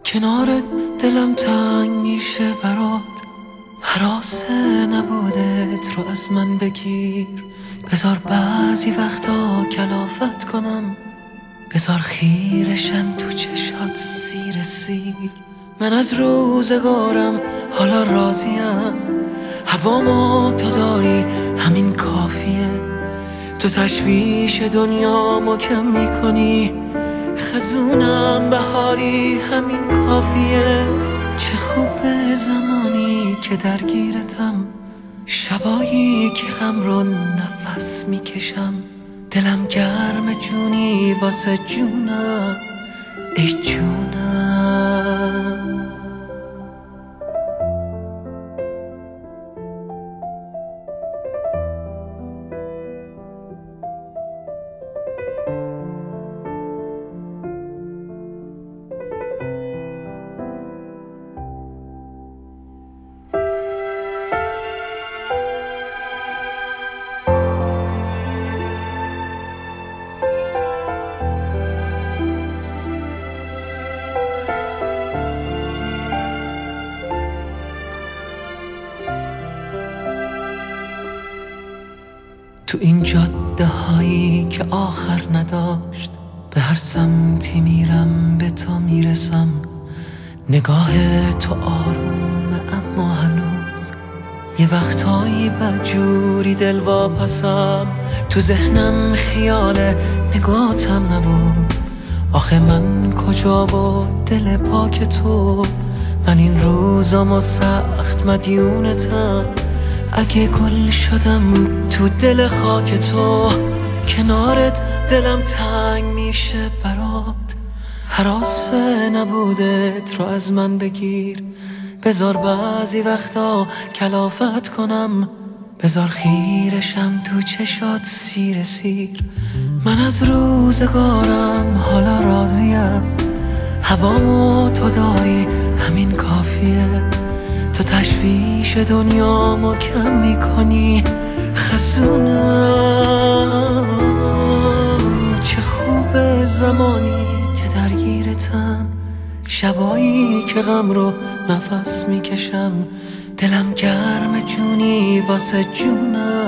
کنارت دلم تنگ میشه برات، هراسه نبودت رو از من بگیر. بذار بعضی وقتا کلافت کنم، بذار خیرشم تو چشات سیر سیر. من از روزگارم حالا راضیم، هوامو تو داری همین کافیه. تو تشویش دنیامو کم میکنی، خزونم بهاری همین کافیه. چه خوبه زمانی که درگیرتم، شبایی که غم رو نفس میکشم. دلم گرم جونی واسه جونم، ای جونم. تو این جاده هایی که آخر نداشت، به هر سمتی میرم به تو میرسم. نگاه تو آرومه اما هنوز یه وقتایی بدجوری دل واپسم. تو ذهنم خیال نگاتم نبود، آخه من کجا و دل پاک تو. من این روزامو سخت مدیونتم، اگه گل شدم تو دل خاک تو. کنارت دلم تنگ میشه برات، هراسه نبودت رو از من بگیر. بذار بعضی وقتا کلافت کنم، بذار خیرشم تو چشات سیر سیر. من از روزگارم حالا راضیم، هوامو تو داری همین کافیه. تو تشویش دنیامو کم میکنی، خزونم. چه خوبه زمانی که درگیرتم، شبایی که غم رو نفس میکشم. دلم گرم جونی واسه جونم،